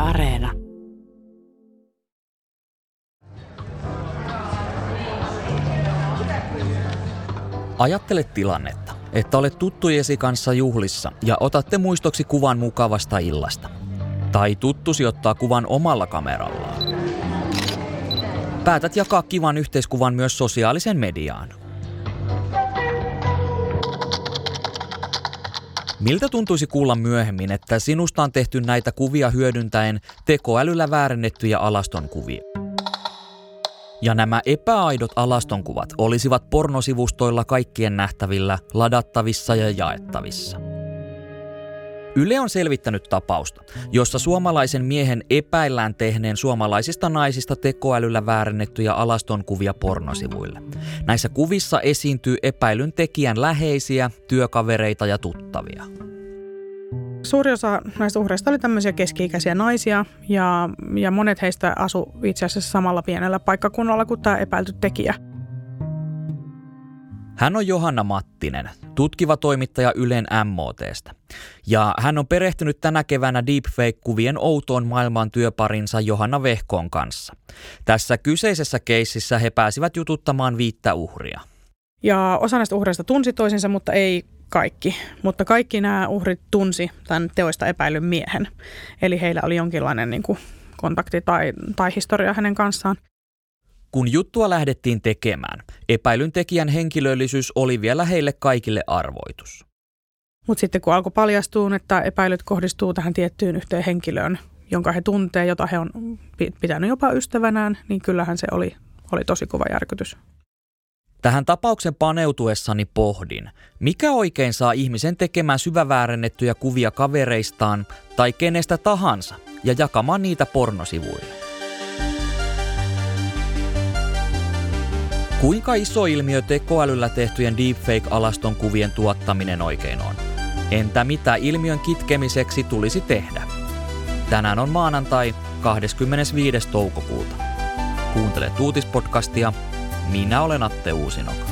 Areena. Ajattele tilannetta, että olet tuttujesi kanssa juhlissa ja otatte muistoksi kuvan mukavasta illasta. Tai tuttusi ottaa kuvan omalla kamerallaan. Päätät jakaa kivan yhteiskuvan myös sosiaalisen mediaan. Miltä tuntuisi kuulla myöhemmin, että sinusta on tehty näitä kuvia hyödyntäen tekoälyllä väärennettyjä alastonkuvia? Ja nämä epäaidot alastonkuvat olisivat pornosivustoilla kaikkien nähtävillä, ladattavissa ja jaettavissa. Yle on selvittänyt tapausta, jossa suomalaisen miehen epäillään tehneen suomalaisista naisista tekoälyllä väärennettyjä alastonkuvia pornosivuille. Näissä kuvissa esiintyy epäilyn tekijän läheisiä, työkavereita ja tuttavia. Suuri osa näistä uhreista oli tämmöisiä keski-ikäisiä naisia ja monet heistä asu itse asiassa samalla pienellä paikkakunnalla kuin tämä epäilty tekijä. Hän on Johanna Mattinen, tutkiva toimittaja Ylen MOT:stä. Ja hän on perehtynyt tänä keväänä deepfake-kuvien outoon maailmaan työparinsa Johanna Vehkoon kanssa. Tässä kyseisessä keississä he pääsivät jututtamaan 5 uhria. Ja osa näistä uhreista tunsi toisensa, mutta ei kaikki. Mutta kaikki nämä uhrit tunsi tämän teoista epäilyn miehen. Eli heillä oli jonkinlainen kontakti tai historia hänen kanssaan. Kun juttua lähdettiin tekemään, epäilyn tekijän henkilöllisyys oli vielä heille kaikille arvoitus. Mutta sitten kun alkoi paljastua, että epäilyt kohdistuu tähän tiettyyn yhteen henkilöön, jonka he tuntee, jota he on pitänyt jopa ystävänään, niin kyllähän se oli tosi kova järkytys. Tähän tapauksen paneutuessani pohdin, mikä oikein saa ihmisen tekemään syväväärennettyjä kuvia kavereistaan tai kenestä tahansa ja jakamaan niitä pornosivuille. Kuinka iso ilmiö tekoälyllä tehtyjen deepfake-alaston kuvien tuottaminen oikein on? Entä mitä ilmiön kitkemiseksi tulisi tehdä? Tänään on maanantai 25. toukokuuta. Kuuntelet uutispodcastia. Minä olen Atte Uusinoka.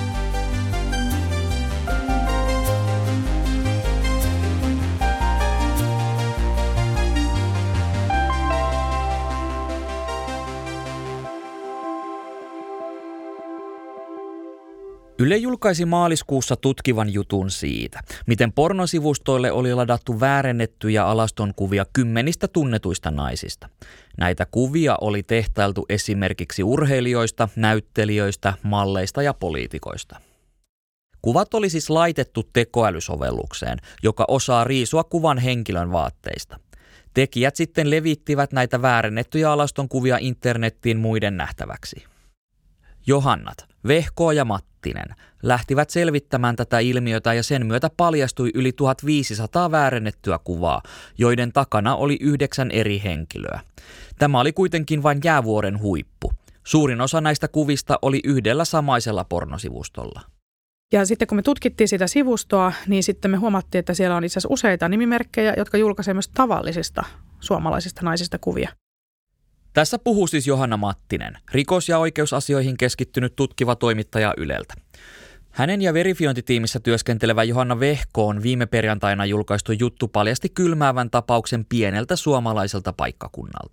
Yle julkaisi maaliskuussa tutkivan jutun siitä, miten pornosivustoille oli ladattu väärennettyjä alastonkuvia 10 tunnetuista naisista. Näitä kuvia oli tehtailtu esimerkiksi urheilijoista, näyttelijöistä, malleista ja poliitikoista. Kuvat oli siis laitettu tekoälysovellukseen, joka osaa riisua kuvan henkilön vaatteista. Tekijät sitten levittivät näitä väärennettyjä alastonkuvia internettiin muiden nähtäväksi. Johannat, Vehko ja Mattinen lähtivät selvittämään tätä ilmiötä ja sen myötä paljastui yli 1500 väärennettyä kuvaa, joiden takana oli 9 eri henkilöä. Tämä oli kuitenkin vain jäävuoren huippu. Suurin osa näistä kuvista oli yhdellä samaisella pornosivustolla. Ja sitten kun me tutkittiin sitä sivustoa, niin sitten me huomattiin, että siellä on itse asiassa useita nimimerkkejä, jotka julkaisevat myös tavallisista suomalaisista naisista kuvia. Tässä puhuu siis Johanna Mattinen, rikos- ja oikeusasioihin keskittynyt tutkiva toimittaja Yleltä. Hänen ja verifiointitiimissä työskentelevä Johanna Vehkoon viime perjantaina julkaistu juttu paljasti kylmäävän tapauksen pieneltä suomalaiselta paikkakunnalta.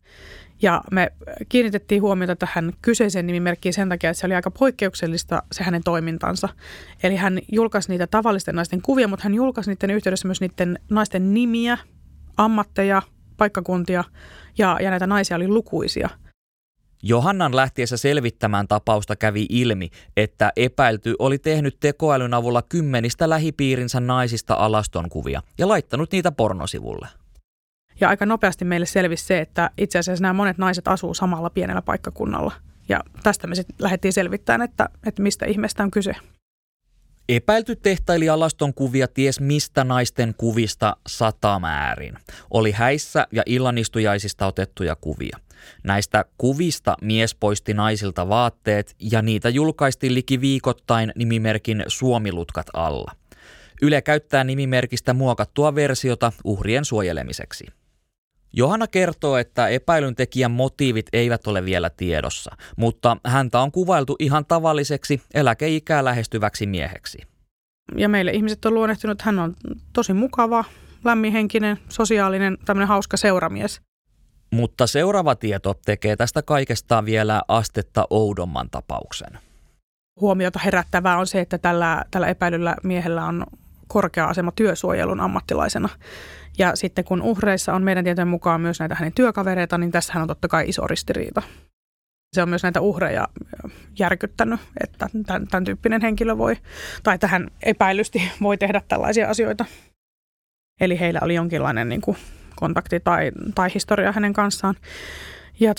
Ja me kiinnitettiin huomiota tähän kyseiseen nimimerkkiin sen takia, että se oli aika poikkeuksellista se hänen toimintansa. Eli hän julkaisi niitä tavallisten naisten kuvia, mutta hän julkaisi niiden yhteydessä myös niiden naisten nimiä, ammatteja, paikkakuntia ja näitä naisia oli lukuisia. Johannan lähtiessä selvittämään tapausta kävi ilmi, että epäilty oli tehnyt tekoälyn avulla 10 lähipiirinsä naisista alastonkuvia ja laittanut niitä pornosivulle. Ja aika nopeasti meille selvisi se, että itse asiassa nämä monet naiset asuu samalla pienellä paikkakunnalla. Ja tästä me sitten lähdettiin selvittämään, että mistä ihmeestä on kyse. Epäilty tehtaili alastonkuvia ties mistä naisten kuvista satamäärin. Oli häissä ja illanistujaisista otettuja kuvia. Näistä kuvista mies poisti naisilta vaatteet ja niitä julkaistiin liki viikoittain nimimerkin Suomilutkat alla. Yle käyttää nimimerkistä muokattua versiota uhrien suojelemiseksi. Johanna kertoo, että epäilyn tekijän motiivit eivät ole vielä tiedossa, mutta häntä on kuvailtu ihan tavalliseksi eläkeikää lähestyväksi mieheksi. Ja meille ihmiset on luonnehtinut, että hän on tosi mukava, lämminhenkinen, sosiaalinen, tämmöinen hauska seuramies. Mutta seuraava tieto tekee tästä kaikesta vielä astetta oudomman tapauksen. Huomiota herättävää on se, että tällä epäilyllä miehellä on korkea asema työsuojelun ammattilaisena. Ja sitten kun uhreissa on meidän tietojen mukaan myös näitä hänen työkavereita, niin tässähän on totta kai iso ristiriita. Se on myös näitä uhreja järkyttänyt, että tämän tyyppinen henkilö voi, tai tähän epäilysti voi tehdä tällaisia asioita. Eli heillä oli jonkinlainen niin kuin kontakti tai historia hänen kanssaan. Ja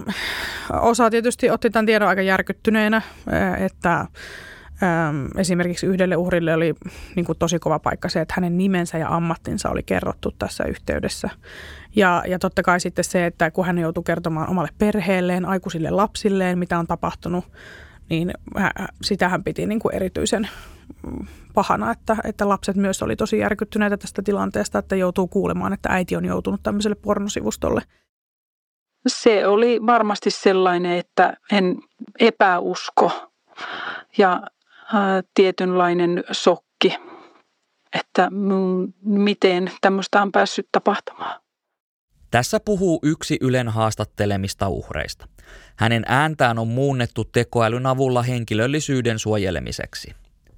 osa tietysti otti tämän tiedon aika järkyttyneenä, että esimerkiksi yhdelle uhrille oli niin kuin tosi kova paikka se, että hänen nimensä ja ammattinsa oli kerrottu tässä yhteydessä. Ja totta kai sitten se, että kun hän joutui kertomaan omalle perheelleen, aikuisille lapsilleen, mitä on tapahtunut, niin sitä hän piti niin kuin erityisen pahana, että lapset myös oli tosi järkyttyneitä tästä tilanteesta, että joutuu kuulemaan, että äiti on joutunut tämmöiselle pornosivustolle. Se oli varmasti sellainen, että en epäusko ja tietynlainen shokki, että miten tämmöistä on päässyt tapahtumaan. Tässä puhuu yksi Ylen haastattelemista uhreista. Hänen ääntään on muunnettu tekoälyn avulla henkilöllisyyden suojelemiseksi.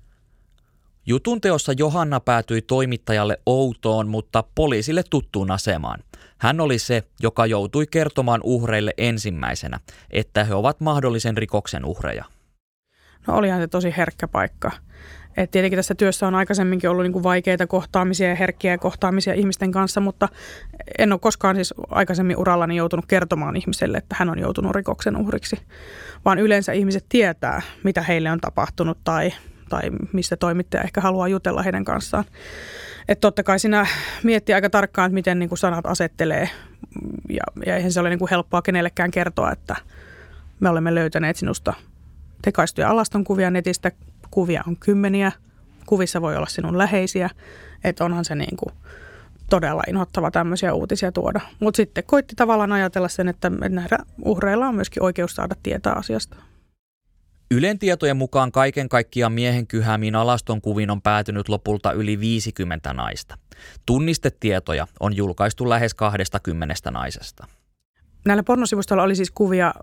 Jutun teossa Johanna päätyi toimittajalle outoon, mutta poliisille tuttuun asemaan. Hän oli se, joka joutui kertomaan uhreille ensimmäisenä, että he ovat mahdollisen rikoksen uhreja. No olihan se tosi herkkä paikka. Et tietenkin tässä työssä on aikaisemminkin ollut niin kuin vaikeita kohtaamisia ja herkkiä kohtaamisia ihmisten kanssa, mutta en ole koskaan siis aikaisemmin urallani joutunut kertomaan ihmiselle, että hän on joutunut rikoksen uhriksi. Vaan yleensä ihmiset tietää, mitä heille on tapahtunut tai mistä toimittaja ehkä haluaa jutella heidän kanssaan. Että totta kai siinä miettii aika tarkkaan, että miten niin kuin sanat asettelee ja eihän se ole niin kuin helppoa kenellekään kertoa, että me olemme löytäneet sinusta tekaistuja alastonkuvia netistä. Kuvia on kymmeniä, kuvissa voi olla sinun läheisiä, että onhan se niin kuin todella inhottava tämmöisiä uutisia tuoda. Mutta sitten koitti tavallaan ajatella sen, että näillä uhreilla on myöskin oikeus saada tietää asiasta. Ylen tietojen mukaan kaiken kaikkiaan miehen kyhäämiin alastonkuviin on päätynyt lopulta yli 50 naista. Tunnistetietoja on julkaistu lähes 20 naisesta. Näillä pornosivustoilla oli siis kuvia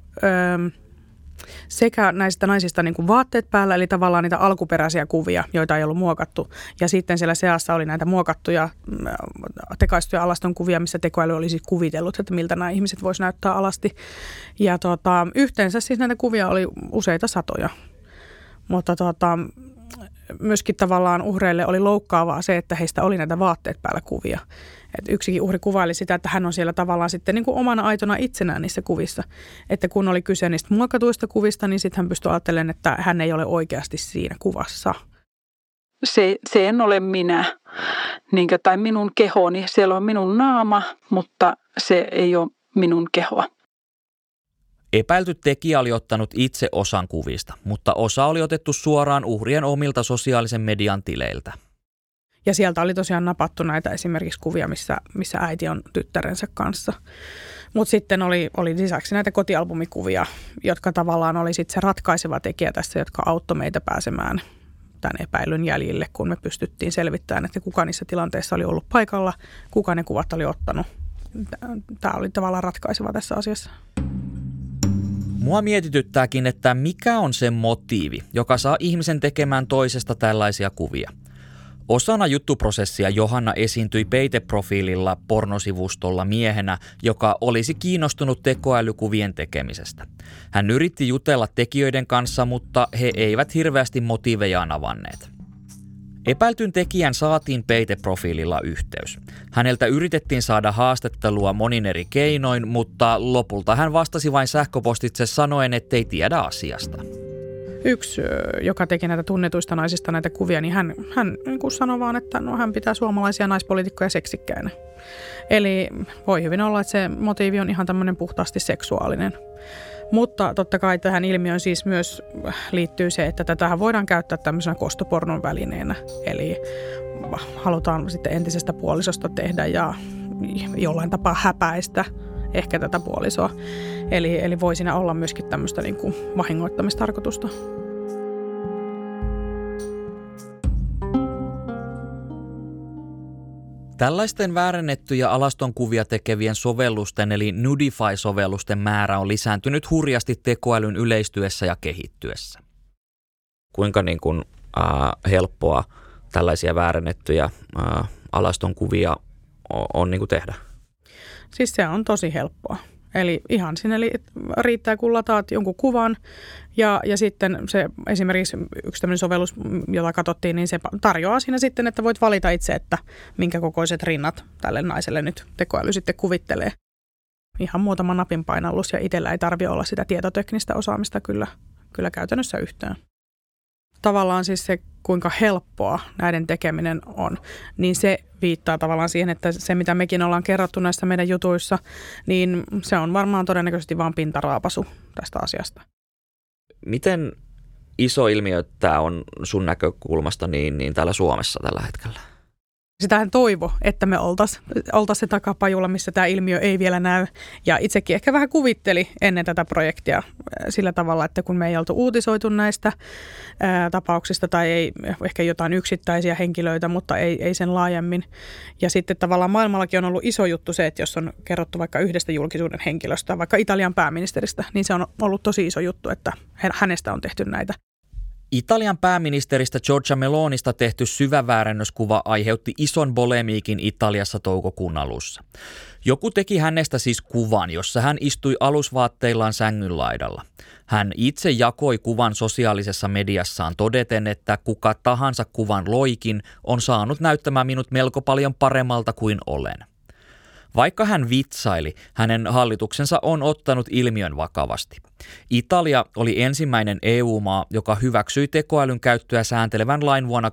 sekä näistä naisista niin kuin vaatteet päällä, eli tavallaan niitä alkuperäisiä kuvia, joita ei ollut muokattu. Ja sitten siellä seassa oli näitä muokattuja, tekaistuja alastonkuvia, missä tekoäly oli siis kuvitellut, että miltä nämä ihmiset voisi näyttää alasti. Ja yhteensä siis näitä kuvia oli useita satoja. Mutta myöskin tavallaan uhreille oli loukkaavaa se, että heistä oli näitä vaatteet päällä kuvia. Et yksikin uhri kuvaili sitä, että hän on siellä tavallaan sitten niin kuin omana aitona itsenään niissä kuvissa. Että kun oli kyse niistä muokatuista kuvista, niin sitten hän pystyi ajattelemaan, että hän ei ole oikeasti siinä kuvassa. Se en ole minä, tai minun kehoni. Siellä on minun naama, mutta se ei ole minun kehoa. Epäilty tekijä oli ottanut itse osan kuvista, mutta osa oli otettu suoraan uhrien omilta sosiaalisen median tileiltä. Ja sieltä oli tosiaan napattu näitä esimerkiksi kuvia, missä äiti on tyttärensä kanssa. Mutta sitten oli lisäksi näitä kotialbumikuvia, jotka tavallaan oli sitten se ratkaiseva tekijä tässä, jotka auttoi meitä pääsemään tämän epäilyn jäljille, kun me pystyttiin selvittämään, että kuka niissä tilanteissa oli ollut paikalla, kuka ne kuvat oli ottanut. Tämä oli tavallaan ratkaiseva tässä asiassa. Mua mietityttääkin, että mikä on se motiivi, joka saa ihmisen tekemään toisesta tällaisia kuvia. Osana juttuprosessia Johanna esiintyi peiteprofiililla pornosivustolla miehenä, joka olisi kiinnostunut tekoälykuvien tekemisestä. Hän yritti jutella tekijöiden kanssa, mutta he eivät hirveästi motiivejaan avanneet. Epäiltyn tekijän saatiin peiteprofiililla yhteys. Häneltä yritettiin saada haastattelua monin eri keinoin, mutta lopulta hän vastasi vain sähköpostitse sanoen, ettei tiedä asiasta. Yksi, joka teki näitä tunnetuista naisista näitä kuvia, niin hän niin sanoi vaan, että hän pitää suomalaisia naispoliitikkoja seksikkäinä. Eli voi hyvin olla, että se motiivi on ihan tämmöinen puhtaasti seksuaalinen. Mutta totta kai tähän ilmiöön siis myös liittyy se, että tätähän voidaan käyttää tämmöisenä kostopornon välineenä. Eli halutaan sitten entisestä puolisosta tehdä ja jollain tapaa häpäistä ehkä tätä puolisoa. Eli voi siinä olla myöskin tämmöistä niin kuin vahingoittamistarkoitusta. Tällaisten väärennettyjä alastonkuvia tekevien sovellusten eli Nudify-sovellusten määrä on lisääntynyt hurjasti tekoälyn yleistyessä ja kehittyessä. Kuinka helppoa tällaisia väärennettyjä alastonkuvia on tehdä? Siis se on tosi helppoa. Eli ihan sinne riittää, kun lataat jonkun kuvan ja sitten se esimerkiksi yksi tämmöinen sovellus, jota katsottiin, niin se tarjoaa siinä sitten, että voit valita itse, että minkä kokoiset rinnat tälle naiselle nyt tekoäly sitten kuvittelee. Ihan muutama napin painallus ja itsellä ei tarvitse olla sitä tietoteknistä osaamista kyllä käytännössä yhtään. Tavallaan siis se, kuinka helppoa näiden tekeminen on, niin se viittaa tavallaan siihen, että se, mitä mekin ollaan kerrottu näissä meidän jutuissa, niin se on varmaan todennäköisesti vain pintaraapasu tästä asiasta. Miten iso ilmiö tämä on sun näkökulmasta niin täällä Suomessa tällä hetkellä? Sitähän toivo, että me oltaisiin se takapajulla, missä tämä ilmiö ei vielä näy. Ja itsekin ehkä vähän kuvitteli ennen tätä projektia sillä tavalla, että kun me ei oltu uutisoitu näistä tapauksista tai ei ehkä jotain yksittäisiä henkilöitä, mutta ei sen laajemmin. Ja sitten tavallaan maailmallakin on ollut iso juttu se, että jos on kerrottu vaikka yhdestä julkisuuden henkilöstä, vaikka Italian pääministeristä, niin se on ollut tosi iso juttu, että hänestä on tehty näitä. Italian pääministeristä Giorgia Melonista tehty syväväärennöskuva aiheutti ison polemiikin Italiassa toukokuun alussa. Joku teki hänestä siis kuvan, jossa hän istui alusvaatteillaan sängyn laidalla. Hän itse jakoi kuvan sosiaalisessa mediassaan todeten, että kuka tahansa kuvan loikin on saanut näyttämään minut melko paljon paremmalta kuin olen. Vaikka hän vitsaili, hänen hallituksensa on ottanut ilmiön vakavasti. Italia oli ensimmäinen EU-maa, joka hyväksyi tekoälyn käyttöä sääntelevän lain vuonna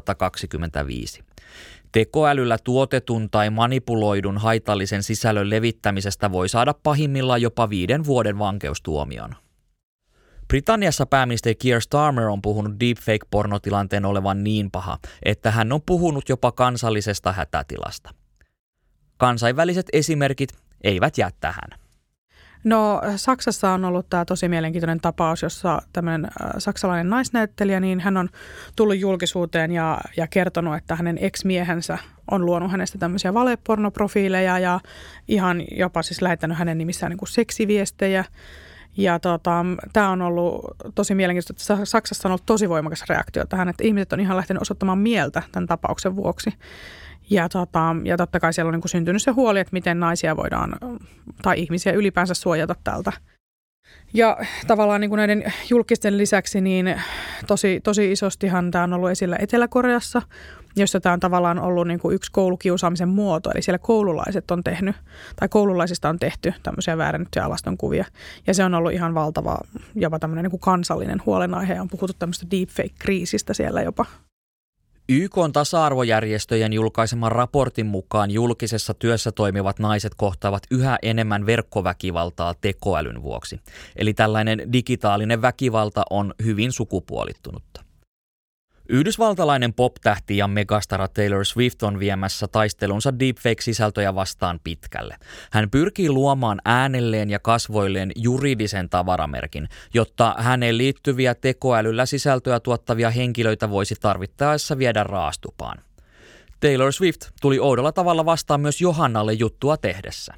2025. Tekoälyllä tuotetun tai manipuloidun haitallisen sisällön levittämisestä voi saada pahimmillaan jopa 5 vuoden vankeustuomion. Britanniassa pääministeri Keir Starmer on puhunut deepfake-pornotilanteen olevan niin paha, että hän on puhunut jopa kansallisesta hätätilasta. Kansainväliset esimerkit eivät jää tähän. No Saksassa on ollut tämä tosi mielenkiintoinen tapaus, jossa tämmöinen saksalainen naisnäyttelijä, niin hän on tullut julkisuuteen ja kertonut, että hänen ex-miehensä on luonut hänestä tämmöisiä valepornoprofiileja ja ihan jopa siis lähettänyt hänen nimissään niin kuin seksiviestejä. Ja tämä on ollut tosi mielenkiintoista, että Saksassa on ollut tosi voimakas reaktio tähän, että ihmiset on ihan lähtenyt osoittamaan mieltä tämän tapauksen vuoksi. Ja totta kai siellä on niin kuin syntynyt se huoli, että miten naisia voidaan tai ihmisiä ylipäänsä suojata tältä. Ja tavallaan niin kuin näiden julkisten lisäksi niin tosi isostihan tämä on ollut esillä Etelä-Koreassa, jossa tämä on tavallaan ollut niin kuin yksi koulukiusaamisen muoto. Eli siellä koululaisista on tehty tämmöisiä väärennettyjä alastonkuvia. Ja se on ollut ihan valtava, jopa tämmöinen niin kuin kansallinen huolenaihe ja on puhuttu tämmöistä deepfake-kriisistä siellä jopa. YK:n tasa-arvojärjestöjen julkaiseman raportin mukaan julkisessa työssä toimivat naiset kohtaavat yhä enemmän verkkoväkivaltaa tekoälyn vuoksi. Eli tällainen digitaalinen väkivalta on hyvin sukupuolittunutta. Yhdysvaltalainen pop-tähti ja megastara Taylor Swift on viemässä taistelunsa deepfake-sisältöjä vastaan pitkälle. Hän pyrkii luomaan äänelleen ja kasvoilleen juridisen tavaramerkin, jotta häneen liittyviä tekoälyllä sisältöä tuottavia henkilöitä voisi tarvittaessa viedä raastupaan. Taylor Swift tuli oudolla tavalla vastaan myös Johannalle juttua tehdessä.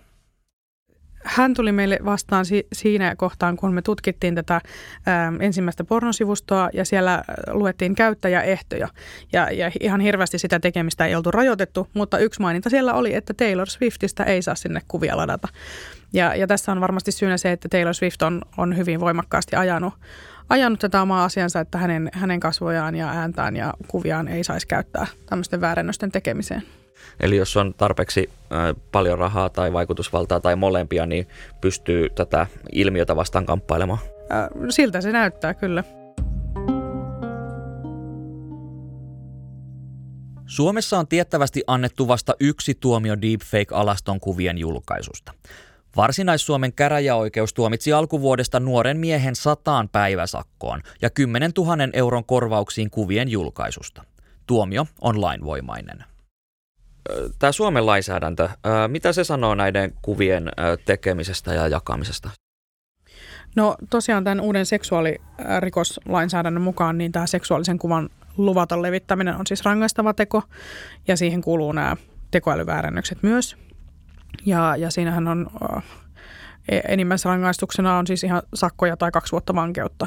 Hän tuli meille vastaan siinä kohtaan, kun me tutkittiin tätä ensimmäistä pornosivustoa ja siellä luettiin käyttäjäehtoja. Ja ihan hirveästi sitä tekemistä ei oltu rajoitettu, mutta yksi maininta siellä oli, että Taylor Swiftistä ei saa sinne kuvia ladata. Ja tässä on varmasti syynä se, että Taylor Swift on hyvin voimakkaasti ajanut tätä omaa asiansa, että hänen kasvojaan ja ääntään ja kuviaan ei saisi käyttää tämmöisten väärennösten tekemiseen. Eli jos on tarpeeksi paljon rahaa tai vaikutusvaltaa tai molempia, niin pystyy tätä ilmiötä vastaan kamppailemaan? Siltä se näyttää, kyllä. Suomessa on tiettävästi annettu vasta 1 tuomio deepfake-alaston kuvien julkaisusta. Varsinais-Suomen käräjäoikeus tuomitsi alkuvuodesta nuoren miehen 100 päiväsakkoon ja 10 000 euron korvauksiin kuvien julkaisusta. Tuomio on lainvoimainen. Tämä Suomen lainsäädäntö, mitä se sanoo näiden kuvien tekemisestä ja jakamisesta? No tosiaan tämän uuden seksuaalirikoslainsäädännön mukaan niin tämä seksuaalisen kuvan luvaton levittäminen on siis rangaistava teko ja siihen kuuluu nämä tekoälyväärennökset myös. Ja siinähän on enimmäisrangaistuksena on siis ihan sakkoja tai 2 vuotta vankeutta.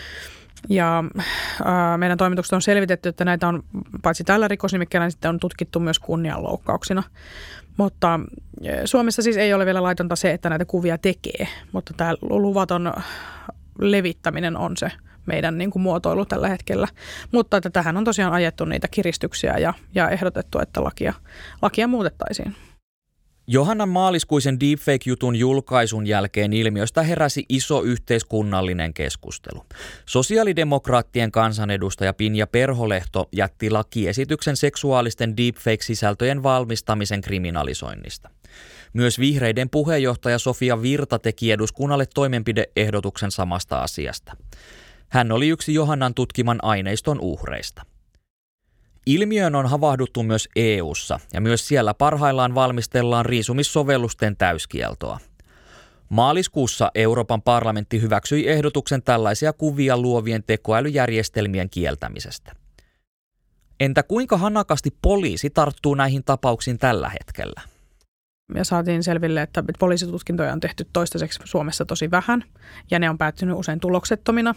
Ja meidän toimitukset on selvitetty, että näitä on paitsi tällä rikosnimikkeellä, niin sitten on tutkittu myös kunnianloukkauksina. Mutta Suomessa siis ei ole vielä laitonta se, että näitä kuvia tekee, mutta tämä luvaton levittäminen on se meidän niin kuin muotoilu tällä hetkellä. Mutta että tähän on tosiaan ajettu niitä kiristyksiä ja ehdotettu, että lakia muutettaisiin. Johannan maaliskuisen deepfake-jutun julkaisun jälkeen ilmiöstä heräsi iso yhteiskunnallinen keskustelu. Sosiaalidemokraattien kansanedustaja Pinja Perholehto jätti lakiesityksen seksuaalisten deepfake-sisältöjen valmistamisen kriminalisoinnista. Myös vihreiden puheenjohtaja Sofia Virta teki eduskunnalle toimenpideehdotuksen samasta asiasta. Hän oli yksi Johannan tutkiman aineiston uhreista. Ilmiöön on havahduttu myös EU:ssa ja myös siellä parhaillaan valmistellaan riisumissovellusten täyskieltoa. Maaliskuussa Euroopan parlamentti hyväksyi ehdotuksen tällaisia kuvia luovien tekoälyjärjestelmien kieltämisestä. Entä kuinka hanakasti poliisi tarttuu näihin tapauksiin tällä hetkellä? Me saatiin selville, että poliisitutkintoja on tehty toistaiseksi Suomessa tosi vähän ja ne on päättynyt usein tuloksettomina.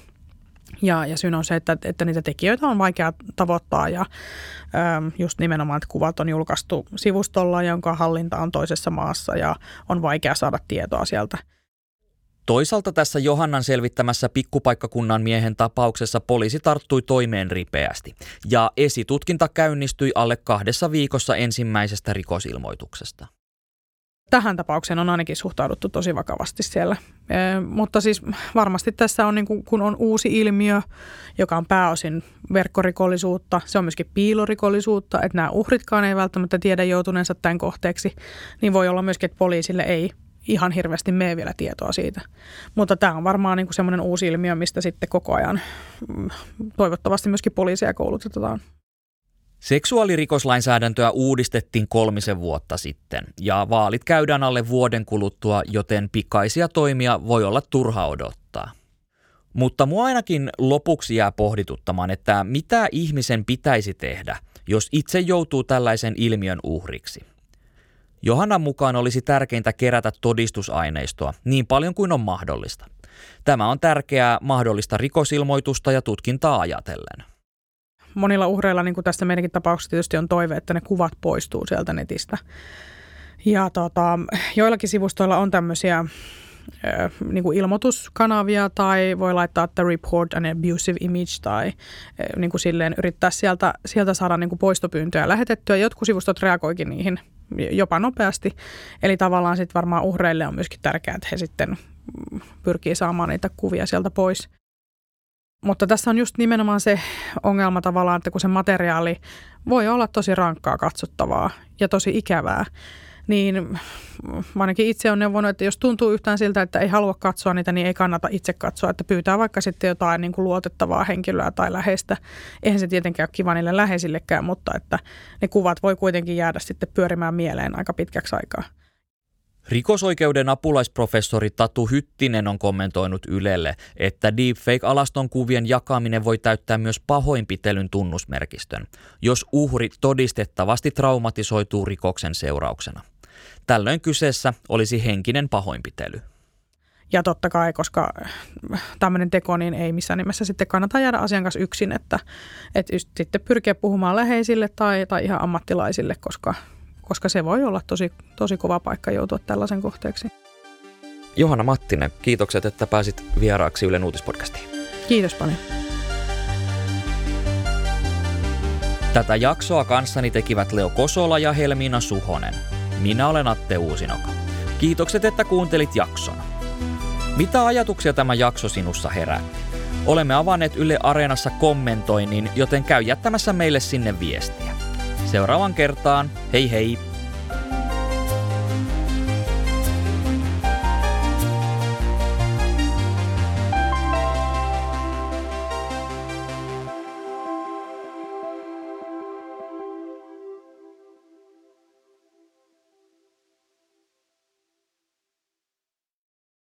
Ja syynä on se, että niitä tekijöitä on vaikea tavoittaa ja just nimenomaan, että kuvat on julkaistu sivustolla, jonka hallinta on toisessa maassa ja on vaikea saada tietoa sieltä. Toisaalta tässä Johannan selvittämässä pikkupaikkakunnan miehen tapauksessa poliisi tarttui toimeen ripeästi ja esitutkinta käynnistyi alle 2 viikossa ensimmäisestä rikosilmoituksesta. Tähän tapaukseen on ainakin suhtauduttu tosi vakavasti siellä, mutta siis varmasti tässä on, niin kun on uusi ilmiö, joka on pääosin verkkorikollisuutta, se on myöskin piilorikollisuutta, että nämä uhritkaan ei välttämättä tiedä joutuneensa tämän kohteeksi, niin voi olla myöskin, että poliisille ei ihan hirveästi mene vielä tietoa siitä. Mutta tämä on varmaan niin kuin semmoinen uusi ilmiö, mistä sitten koko ajan toivottavasti myöskin poliiseja koulutetaan. Seksuaalirikoslainsäädäntöä uudistettiin 3 vuotta sitten ja vaalit käydään alle vuoden kuluttua, joten pikaisia toimia voi olla turha odottaa. Mutta mua ainakin lopuksi jää pohdituttamaan, että mitä ihmisen pitäisi tehdä, jos itse joutuu tällaisen ilmiön uhriksi. Johannan mukaan olisi tärkeintä kerätä todistusaineistoa niin paljon kuin on mahdollista. Tämä on tärkeää mahdollista rikosilmoitusta ja tutkintaa ajatellen. Monilla uhreilla, niin kuin tässä meidänkin tapauksessa tietysti on toive, että ne kuvat poistuu sieltä netistä. Ja joillakin sivustoilla on tämmöisiä niin kuin ilmoituskanavia tai voi laittaa, että report an abusive image tai niin kuin silleen yrittää sieltä saada niin kuin poistopyyntöjä lähetettyä. Jotkut sivustot reagoikin niihin jopa nopeasti. Eli tavallaan sitten varmaan uhreille on myöskin tärkeää, että he sitten pyrkii saamaan niitä kuvia sieltä pois. Mutta tässä on just nimenomaan se ongelma tavallaan, että kun se materiaali voi olla tosi rankkaa katsottavaa ja tosi ikävää, niin ainakin itse olen neuvonut, että jos tuntuu yhtään siltä, että ei halua katsoa niitä, niin ei kannata itse katsoa, että pyytää vaikka sitten jotain niin kuin luotettavaa henkilöä tai läheistä. Eihän se tietenkään ole kiva niille läheisillekään, mutta että ne kuvat voi kuitenkin jäädä sitten pyörimään mieleen aika pitkäksi aikaa. Rikosoikeuden apulaisprofessori Tatu Hyttinen on kommentoinut Ylelle, että deepfake-alaston kuvien jakaminen voi täyttää myös pahoinpitelyn tunnusmerkistön, jos uhri todistettavasti traumatisoituu rikoksen seurauksena. Tällöin kyseessä olisi henkinen pahoinpitely. Ja totta kai, koska tämmöinen teko, niin ei missään nimessä sitten kannata jäädä asian kanssa yksin, että just sitten pyrkiä puhumaan läheisille tai ihan ammattilaisille, koska se voi olla tosi kova paikka joutua tällaisen kohteeksi. Johanna Mattinen, kiitokset, että pääsit vieraaksi Ylen uutispodcastiin. Kiitos paljon. Tätä jaksoa kanssani tekivät Leo Kosola ja Helmiina Suhonen. Minä olen Atte Uusinoka. Kiitokset, että kuuntelit jakson. Mitä ajatuksia tämä jakso sinussa herätti? Olemme avanneet Yle Areenassa kommentoinnin, joten käy jättämässä meille sinne viestiä. Seuraavan kertaan, hei hei!